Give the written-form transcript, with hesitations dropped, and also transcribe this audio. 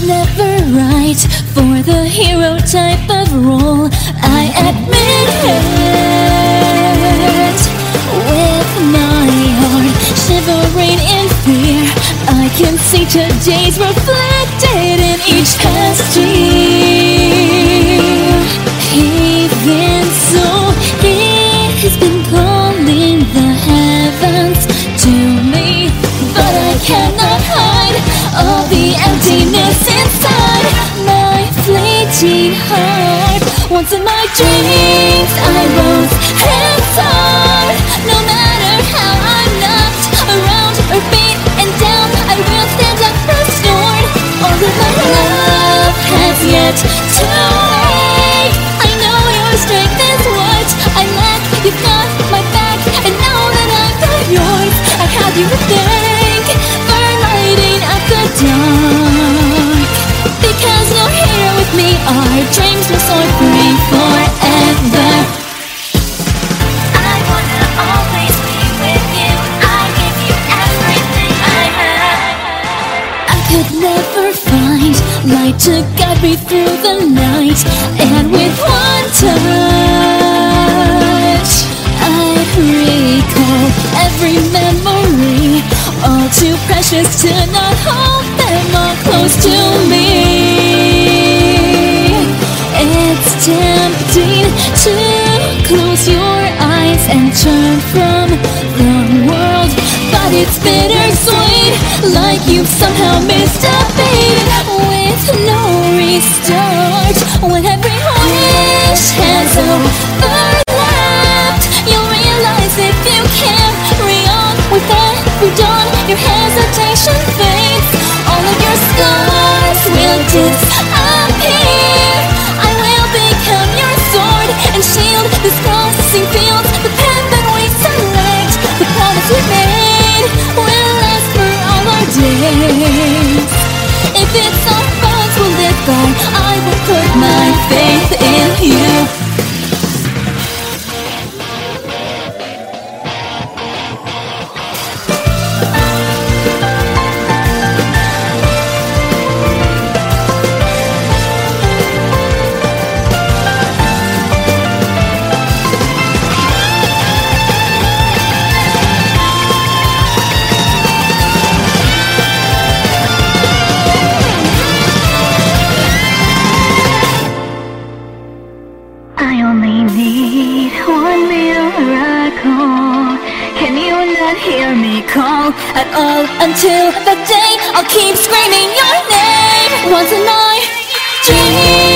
never right for the hero type of role. I admit it. With my heart shivering in fear, I can see today's reflected in each past year. Even so, he's been calling the heavens to me, but I cannot hide all the emptiness inside my fleeting heart. Once in my dreams I rose hands hard. No matter how I'm knocked around or beaten down, I will stand up restored. All of my love has yet to wake. I know your strength is what I lack. You've got my back, and now that I've got yours, I have you to thank for lighting up the dark. Because you're here with me, our dreams will soar free forever. I wanna always be with you. I give you everything I have. I could never find light to guide me through the night, and with one touch I'd recall every memory, all too precious to not hold them all close to me. It's tempting to close your eyes and turn from the world, but it's bittersweet, like you've somehow missed a beat. With no restart, when every wish has overlapped, you'll realize if you carry on with every dawn, your hesitation fades. All of your scars will disappear. I will become your sword and shield, this crossing field, the path that we select. The promise we made will last for all our days. If it's our bonds we'll live by, I will put my faith in you. I only need one miracle. Can you not hear me call At all until that day, I'll keep screaming your name. Once in my dreams